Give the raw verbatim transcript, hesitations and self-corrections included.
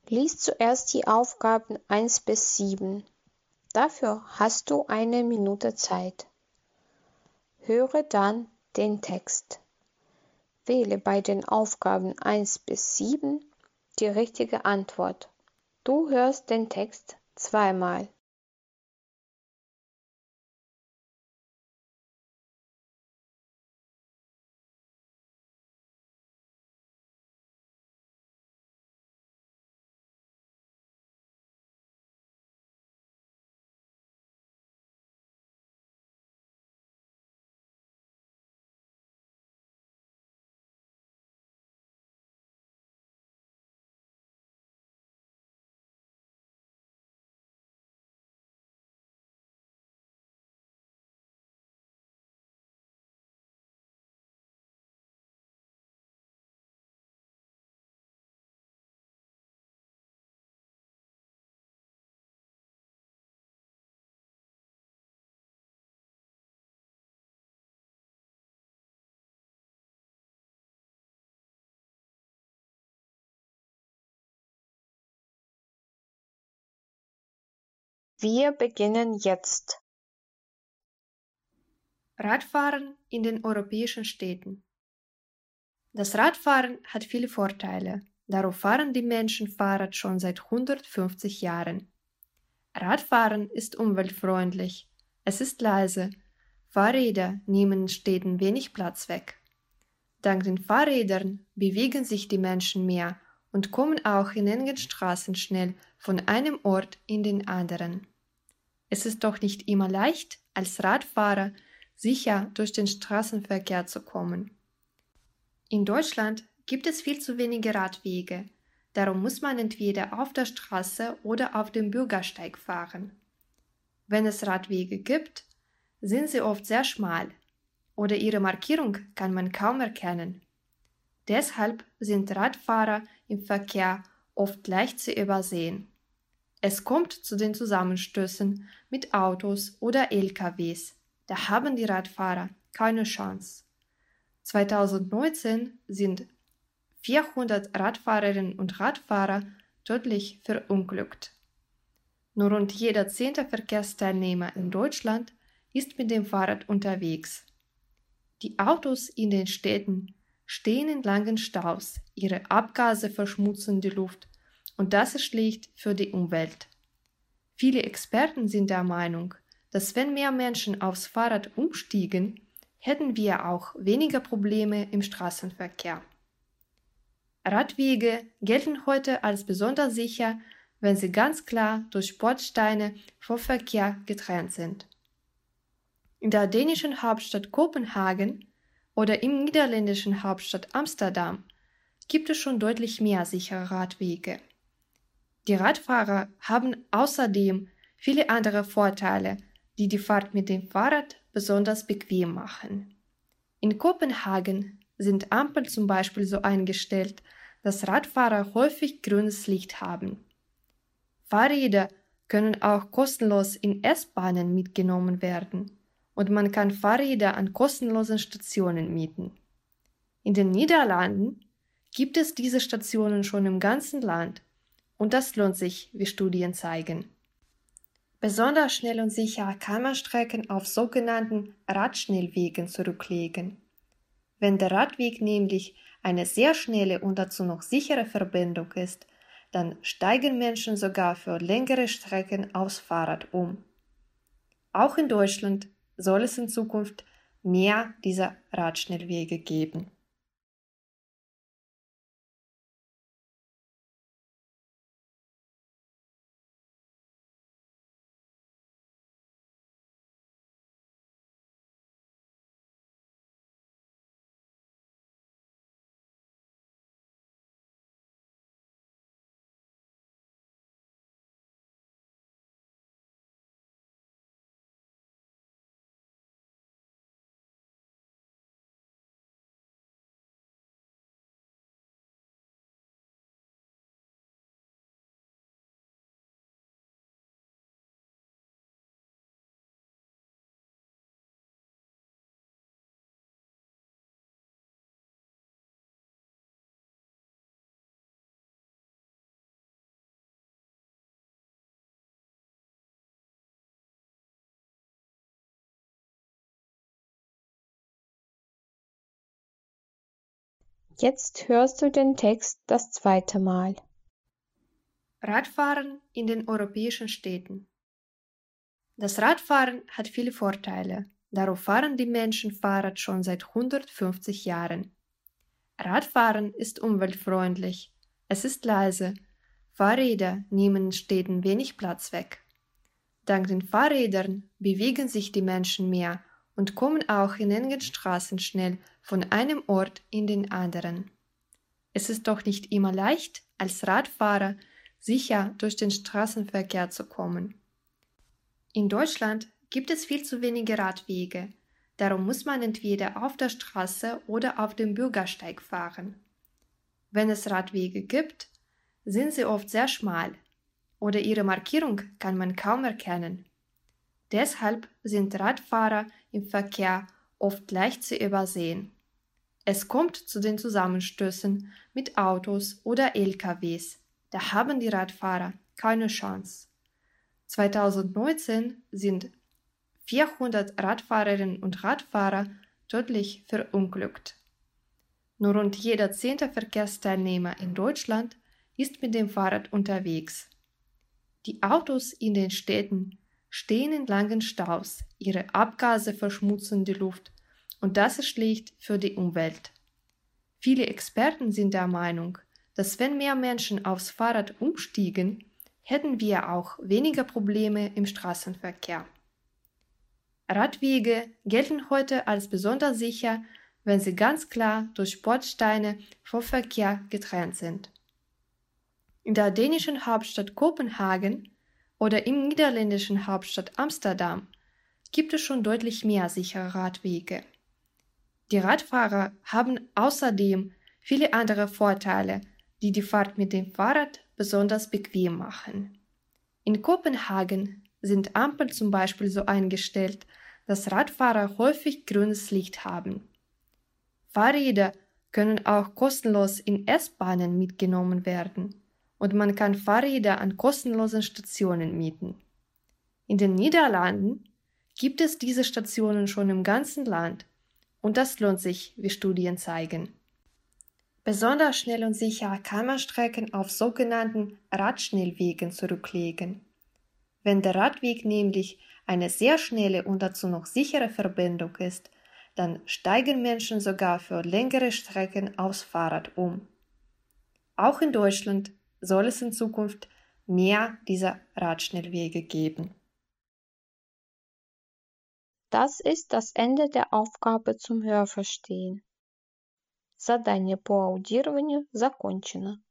Lies zuerst die Aufgaben eins bis sieben. Dafür hast du eine Minute Zeit. Höre dann den Text. Wähle bei den Aufgaben eins bis sieben die richtige Antwort. Du hörst den Text zweimal. Wir beginnen jetzt. Radfahren in den europäischen Städten. Das Radfahren hat viele Vorteile. Darum fahren die Menschen Fahrrad schon seit hundertfünfzig Jahren. Radfahren ist umweltfreundlich. Es ist leise. Fahrräder nehmen in Städten wenig Platz weg. Dank den Fahrrädern bewegen sich die Menschen mehr und kommen auch in engen Straßen schnell von einem Ort in den anderen. Es ist doch nicht immer leicht, als Radfahrer sicher durch den Straßenverkehr zu kommen. In Deutschland gibt es viel zu wenige Radwege, darum muss man entweder auf der Straße oder auf dem Bürgersteig fahren. Wenn es Radwege gibt, sind sie oft sehr schmal oder ihre Markierung kann man kaum erkennen. Deshalb sind Radfahrer im Verkehr oft leicht zu übersehen. Es kommt zu den Zusammenstößen mit Autos oder L K Ws. Da haben die Radfahrer keine Chance. zweitausendneunzehn sind vierhundert Radfahrerinnen und Radfahrer tödlich verunglückt. Nur rund jeder zehnte Verkehrsteilnehmer in Deutschland ist mit dem Fahrrad unterwegs. Die Autos in den Städten stehen in langen Staus, ihre Abgase verschmutzen die Luft und das ist schlecht für die Umwelt. Viele Experten sind der Meinung, dass wenn mehr Menschen aufs Fahrrad umstiegen, hätten wir auch weniger Probleme im Straßenverkehr. Radwege gelten heute als besonders sicher, wenn sie ganz klar durch Bordsteine vom Verkehr getrennt sind. In der dänischen Hauptstadt Kopenhagen oder im niederländischen Hauptstadt Amsterdam gibt es schon deutlich mehr sichere Radwege. Die Radfahrer haben außerdem viele andere Vorteile, die die Fahrt mit dem Fahrrad besonders bequem machen. In Kopenhagen sind Ampeln zum Beispiel so eingestellt, dass Radfahrer häufig grünes Licht haben. Fahrräder können auch kostenlos in S-Bahnen mitgenommen werden und man kann Fahrräder an kostenlosen Stationen mieten. In den Niederlanden gibt es diese Stationen schon im ganzen Land und das lohnt sich, wie Studien zeigen. Besonders schnell und sicher kann man Strecken auf sogenannten Radschnellwegen zurücklegen. Wenn der Radweg nämlich eine sehr schnelle und dazu noch sichere Verbindung ist, dann steigen Menschen sogar für längere Strecken aufs Fahrrad um. Auch in Deutschland soll es in Zukunft mehr dieser Radschnellwege geben. Jetzt hörst du den Text das zweite Mal. Radfahren in den europäischen Städten. Das Radfahren hat viele Vorteile. Darum fahren die Menschen Fahrrad schon seit hundertfünfzig Jahren. Radfahren ist umweltfreundlich. Es ist leise. Fahrräder nehmen in Städten wenig Platz weg. Dank den Fahrrädern bewegen sich die Menschen mehr und kommen auch in engen Straßen schnell von einem Ort in den anderen. Es ist doch nicht immer leicht, als Radfahrer sicher durch den Straßenverkehr zu kommen. In Deutschland gibt es viel zu wenige Radwege. Darum muss man entweder auf der Straße oder auf dem Bürgersteig fahren. Wenn es Radwege gibt, sind sie oft sehr schmal oder ihre Markierung kann man kaum erkennen. Deshalb sind Radfahrer im Verkehr oft leicht zu übersehen. Es kommt zu den Zusammenstößen mit Autos oder L K Ws. Da haben die Radfahrer keine Chance. zweitausendneunzehn sind vierhundert Radfahrerinnen und Radfahrer tödlich verunglückt. Nur rund jeder zehnte Verkehrsteilnehmer in Deutschland ist mit dem Fahrrad unterwegs. Die Autos in den Städten stehen in langen Staus, ihre Abgase verschmutzen die Luft und das ist schlecht für die Umwelt. Viele Experten sind der Meinung, dass wenn mehr Menschen aufs Fahrrad umstiegen, hätten wir auch weniger Probleme im Straßenverkehr. Radwege gelten heute als besonders sicher, wenn sie ganz klar durch Bordsteine vom Verkehr getrennt sind. In der dänischen Hauptstadt Kopenhagen oder im niederländischen Hauptstadt Amsterdam gibt es schon deutlich mehr sichere Radwege. Die Radfahrer haben außerdem viele andere Vorteile, die die Fahrt mit dem Fahrrad besonders bequem machen. In Kopenhagen sind Ampeln zum Beispiel so eingestellt, dass Radfahrer häufig grünes Licht haben. Fahrräder können auch kostenlos in S-Bahnen mitgenommen werden und man kann Fahrräder an kostenlosen Stationen mieten. In den Niederlanden gibt es diese Stationen schon im ganzen Land und das lohnt sich, wie Studien zeigen. Besonders schnell und sicher kann man Strecken auf sogenannten Radschnellwegen zurücklegen. Wenn der Radweg nämlich eine sehr schnelle und dazu noch sichere Verbindung ist, dann steigen Menschen sogar für längere Strecken aufs Fahrrad um. Auch in Deutschland soll es in Zukunft mehr dieser Radschnellwege geben. Das ist das Ende der Aufgabe zum Hörverstehen. Задание по аудированию закончено.